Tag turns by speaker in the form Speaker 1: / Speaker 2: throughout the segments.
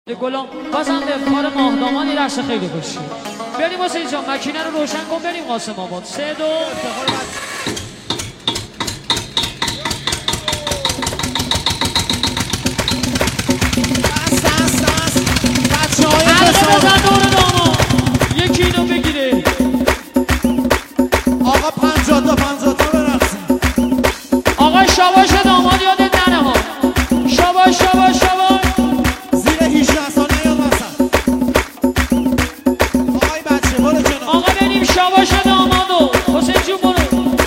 Speaker 1: گلام بازم به افتخار ماهدامان یه رقص خیلی خوشی بریم حسین جان مکینه رو روشن کن بریم قاسم آباد 3 2 حلقه بزن دور داما یکی اینو بگیره
Speaker 2: آقا 50 تا برقصیم
Speaker 1: آقا شاباش داماد یادت نره ها شاباش شاباش شاباش
Speaker 2: زیر 18 سال نیام وسط آقای بچه برو کنار
Speaker 1: آقا بریم شاباش دامادو حسین جون برو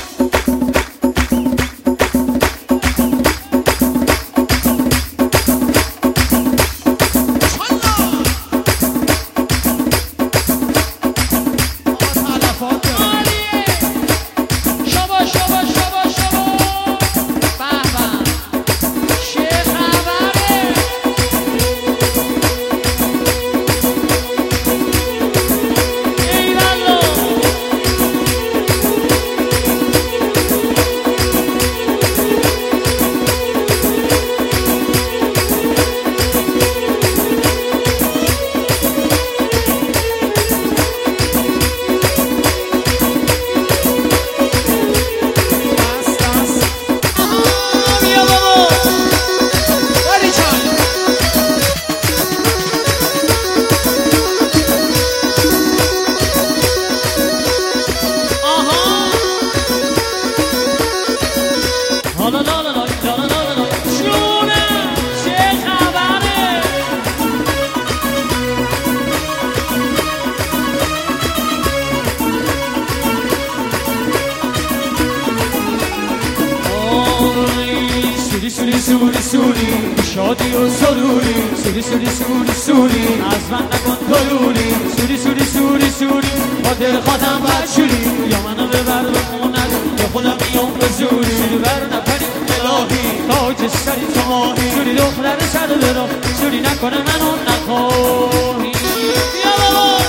Speaker 1: سوری شادی و سروری سوری از من نکن دلوری سوری با دل خودم بچوری یا منو ببر به خونت یا خودم میام به زوری بر نپری الهی تاج سری تو ماهی سوری دختر سر برو سوری نکنه منو نخواهی بیا بابا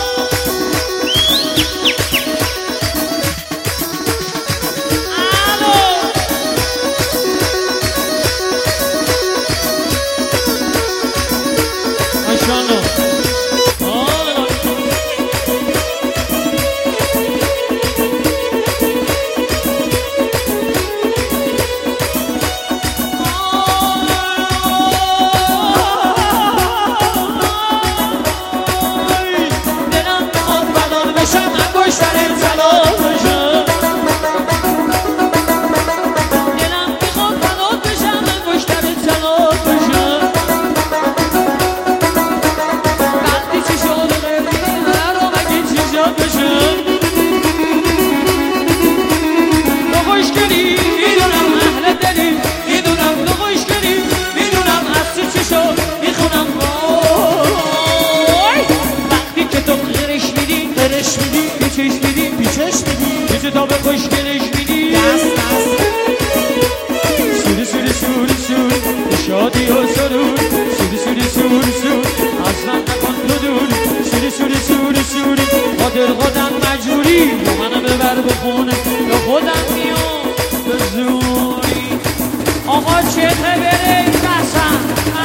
Speaker 1: شادی و سرور سوری از من نکن تو دوری سوری با دل خودم مجبوری یا منو ببر به خونه یا خودم میام به زوری آقا چته بره دستم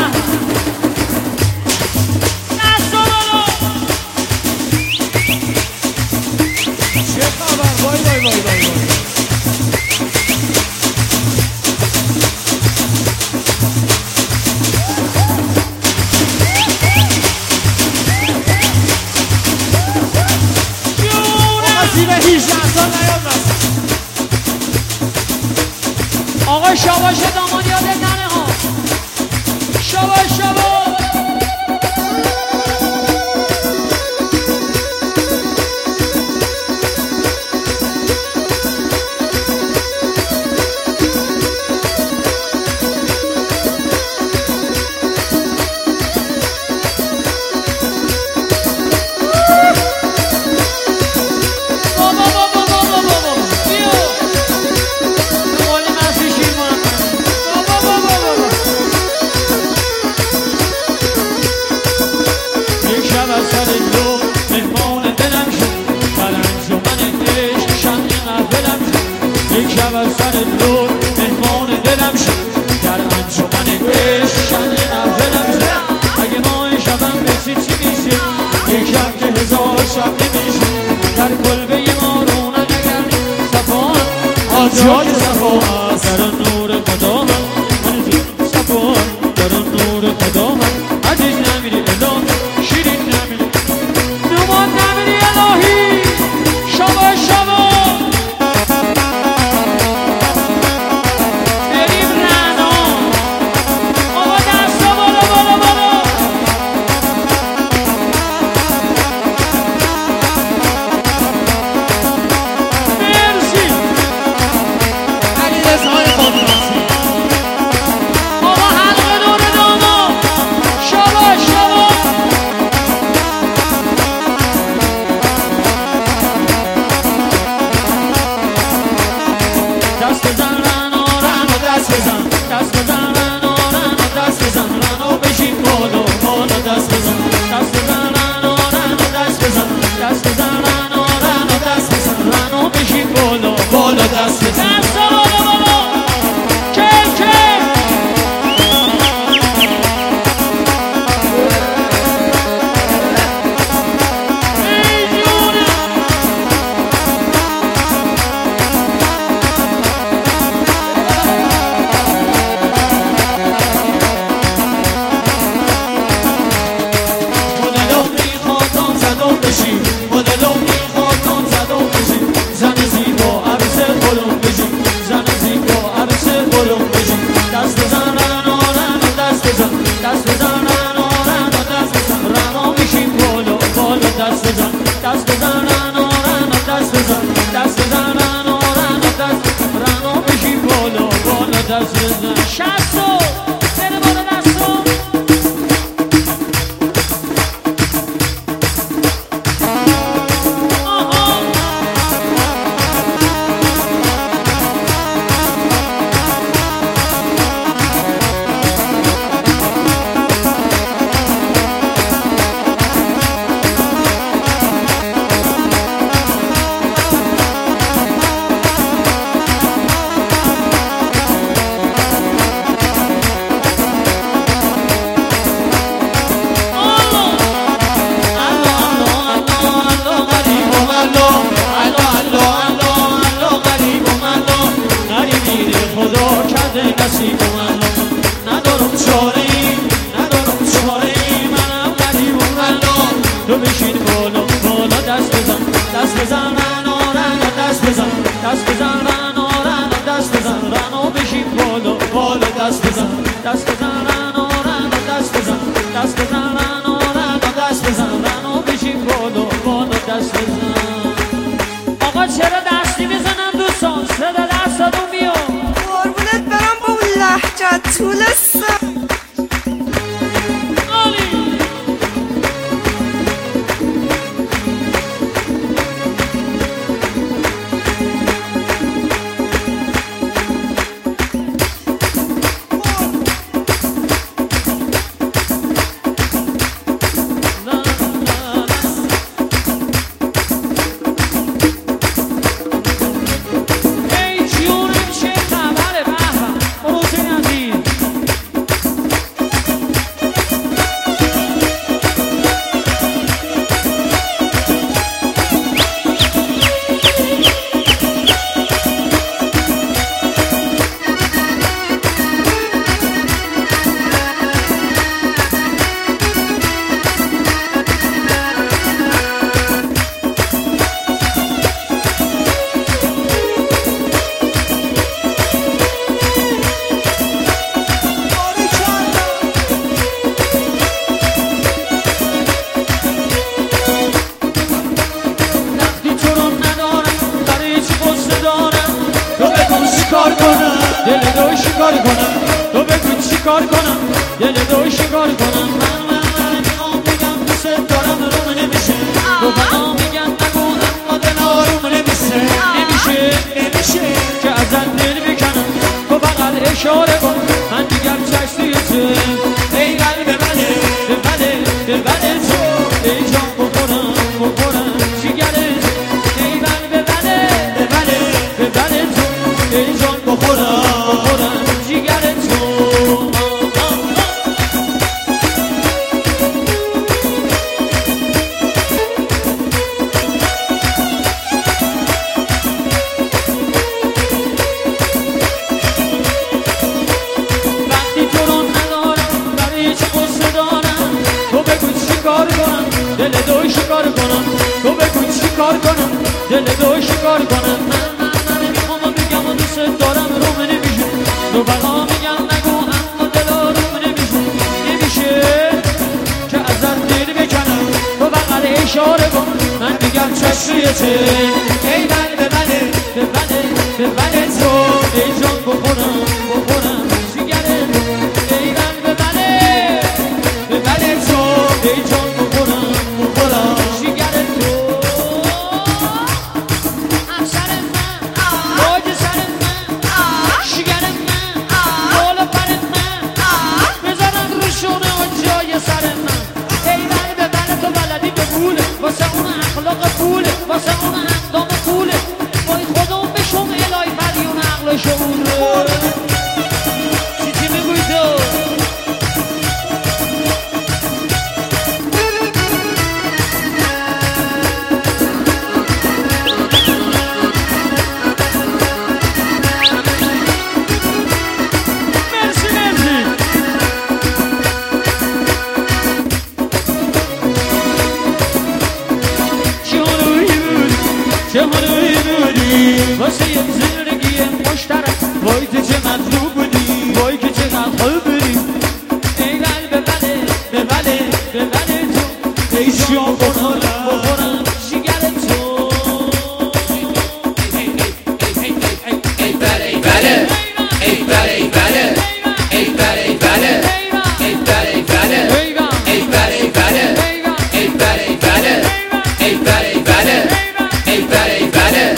Speaker 2: چه خبر وای
Speaker 1: آقا شاباش دامان یادت نره ها شاباش در انجمن عشق شن اولم اگه ما شبم جای صفا در نور قدامت من جای صفا در نور قدامت عزیز نمیری الهی شیرین نمیری نمان نمیری الهی شبا شبا بریم رعنا آقا دستا بالا بالا بالا مرسی
Speaker 2: علی رضای خودناسی
Speaker 1: آقا حلقه دور داما شبا شبا دست بزن رعنا رعنا دست بزن دست بزن رعنا رعنا دست بزن رعنا بشین بالا بالا دست بزن دست بزن رعنا رعنا دست بزن دست بزن رعنا رعنا دست بزن رعنا بشین بالا بالا دست بزن دست بالا بالا کل کل ای جونم مدلو میخواد آن زدم بشی مدلو میخواد آن زدم بشی زن زیبا عروس بلند بشی زن زیبا عروس بلند بشی دست بزن رعنا رعنا دست بزن دست بزن رعنا رعنا دست بزن رعنا بشین بالا بالا دست بزن دست بزن رعنا رعنا دست بزن دست بزن رعنا رعنا دست رعنا بشین بالا بالا دست بزن شستو بره بالا دستو ندارم چاره‌ای ندارم چاره‌ای منم غریب و ملا تو بشین بالا بالا دست بزن دست بزن رعنا رعنا دست بزن دست بزن رعنا رعنا دست بزن رعنا بشین بالا بالا دست بزن دست بزن رعنا رعنا دست بزن دست بزن رعنا رعنا دست بزن رعنا بشین بالا بالا دست بزن آقا چرا دستی بزنن دوستان صدا دستاتون بیاد
Speaker 3: قربونت برم با اون لهجت طول سر
Speaker 1: عالی ای جونم چه خبره به به برو حسین عزیز وقتی تو رو ندارم برای چی قصه دارم تو بگو چی کار کنم دل دو شکار کنم تو بگو چی کار کنم دل دو شکار کنم من میخوام بگم دوست دارم روم نمیشه تو بنا میگن نگو اما دل آروم نمیشه نمیشه که ازت دل بکنم تو فقط اشاره کن من دیگر چشتی ای قلب منه دل بده تو ای جان بخورم جیگرت ای قلب بده تو ای جان بخورم جیگرت تو دل دو شکار کنم تو بگو چی کار کنم دل دو شکار کنم من نمیخوام بگم و دوست دارم رو نمیشه تو بقا میگم نگو اما دل رو نمیشه که ازت دل بکنم تو بقل اشاره کن من میگم چشمیته ای بله به بله به بله به بله تو ای جان بخورم شکر تو ای بله به بله به بله تو ای جان بخورم شکر تو افسر من باج سر من شکر من بالا پر من بذارم رو شونه و جای سر من ای بله به بله تو بلدی به پوله واسه اون اخلاق پوله واسه اون اندام پوله وای خودم بشم الهی مدیون عقل شعور چی میگوی تو چهاروی بودی واسه یک زندگی مشترک وای تو چه مطلوب بودی وای که چقدر خوب بودی ای بله به بله به بله به بله تو ای جان بخورم شکر تو
Speaker 4: ای بله ای بله ای بله ای بله ای بله ای بله ای بله ای بله ای بله ای بله ای بله ای بله ای بله ای بله ای بله ای بله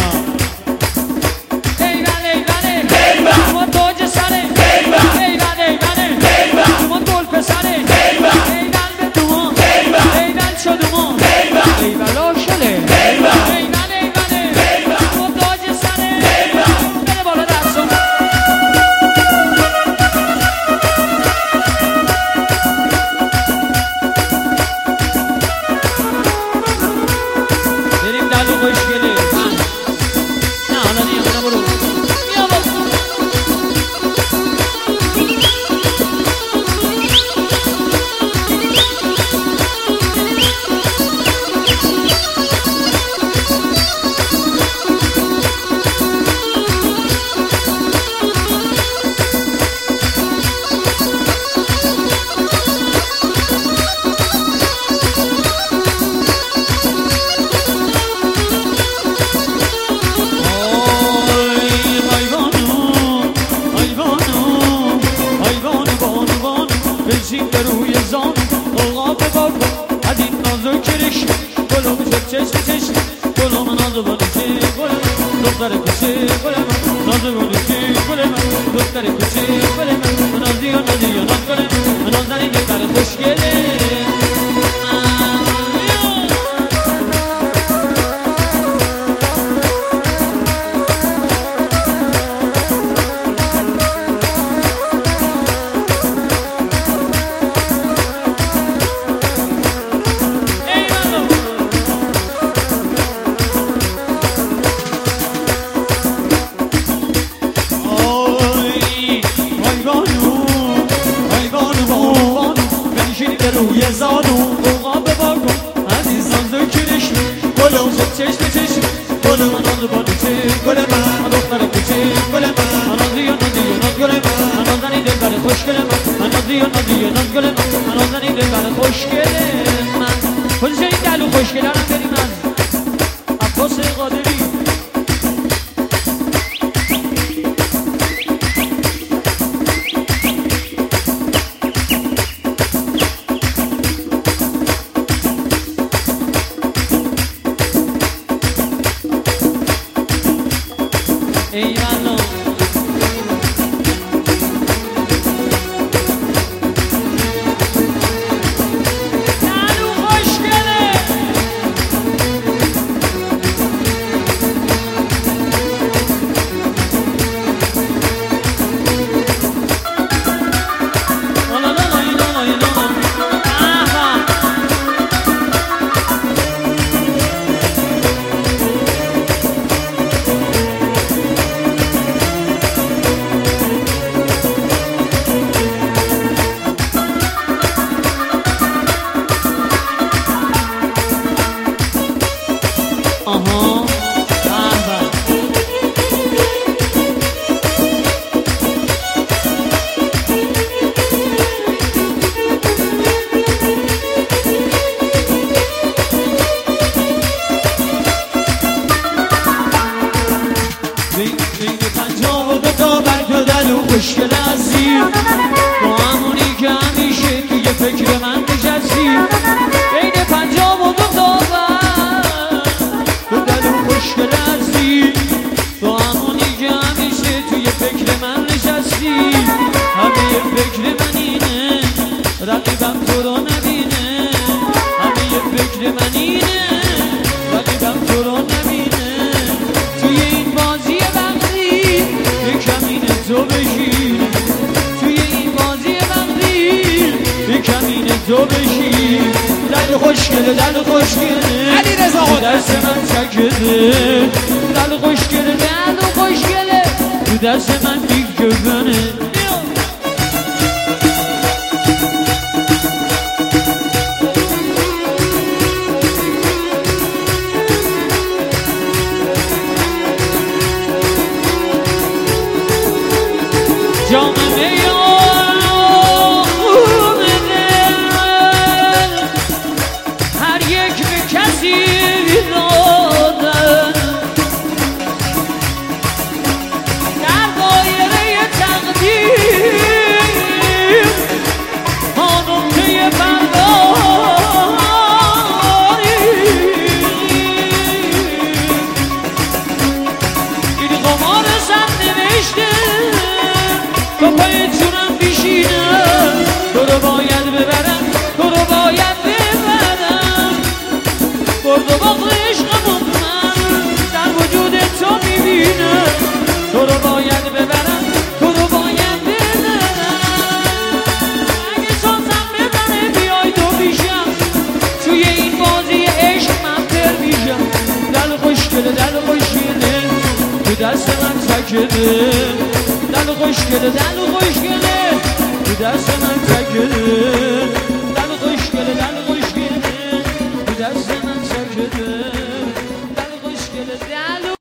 Speaker 1: شما تاج سره ای بله شما گل پسره ای بل به دوما ای بل شدوما ای بلا شله ای بله شما تاج سره بله بالا دستم بریم دلو خوشگله نه حالا نیمونه برو بیا با بشین به روی زان آقا بگاه کن از این نازو کرش گلوم شد چشم گلوم نازو بانوشه گلم دختر کشه گلم نازو بانوشه گلم دختر کشه گلم نازی و ناز گلم نازنی دختر خوشگله روی زانو اوقا ببار کن عزیزان ذکرش گلم شد چشم گلم ناز بانوشه گل من دختر کوچه گل من نازی و ناز گل من نازنی دلبر خوشگل من نازی و ناز گل من نازنی دلبر خوشگل من خودش این دلو خوشگل هم بریم از عباس قادری ای الله دلو خوشگله ها بین 52 برگ دلو خوشگل عزیز با همونی که همیشه توی فکر من نشستی بین 52 برگ دلو خوشگل عزیز با همونی که همیشه توی فکر من نشستی همه فکر من اینه رقیبم تو رو نبینه همه فکر من اینه رقیبم تو رو نبینه توی این بازی وقتی کمین تو بشی توی این بازی وقتی کمین تو بشی دل خوشگله دل خوشگله
Speaker 2: علیرضا
Speaker 1: تو دست من چکده دل خوشگله دل خوشگله تو دست من میگذنه جام میان خوب دل هر یک به کسی دادن در دایره تقدیر ما نقطه برداری این قمار سر نوشته تو پای جونم بیشینم تو رو باید ببرم تو رو باید ببرم برد و باقل عشقمون من در وجود تو میبینم تو رو باید ببرم تو رو باید ببرم اگه سازم بزنه بیای تو بیشم توی این بازی عشق من پر میشم دل خوشگله دل خوشگله تو دست من چکده دل خوشگله دل خوشگله تو دست من تکده